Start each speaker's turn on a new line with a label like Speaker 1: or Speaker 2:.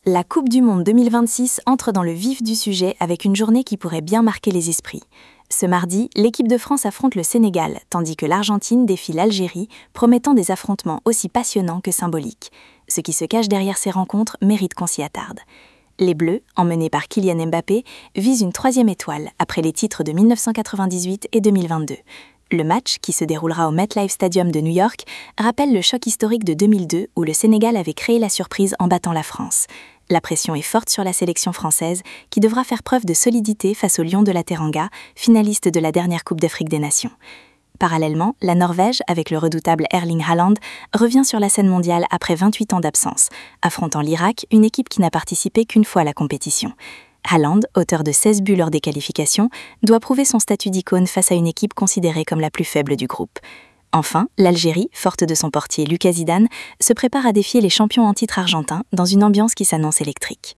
Speaker 1: La Coupe du Monde 2026 entre dans le vif du sujet avec une journée qui pourrait bien marquer les esprits. Ce mardi, l'équipe de France affronte le Sénégal, tandis que l'Argentine défie l'Algérie, promettant des affrontements aussi passionnants que symboliques. Ce qui se cache derrière ces rencontres mérite qu'on s'y attarde. Les Bleus, emmenés par Kylian Mbappé, visent une 3e étoile après les titres de 1998 et 2022. Le match, qui se déroulera au MetLife Stadium de New York, rappelle le choc historique de 2002 où le Sénégal avait créé la surprise en battant la France. La pression est forte sur la sélection française, qui devra faire preuve de solidité face aux Lions de la Teranga, finalistes de la dernière Coupe d'Afrique des Nations. Parallèlement, la Norvège, avec le redoutable Erling Haaland, revient sur la scène mondiale après 28 ans d'absence, affrontant l'Irak, une équipe qui n'a participé qu'une fois à la compétition. Haaland, auteur de 16 buts lors des qualifications, doit prouver son statut d'icône face à une équipe considérée comme la plus faible du groupe. Enfin, l'Algérie, forte de son portier Lucas Zidane, se prépare à défier les champions en titre argentins dans une ambiance qui s'annonce électrique.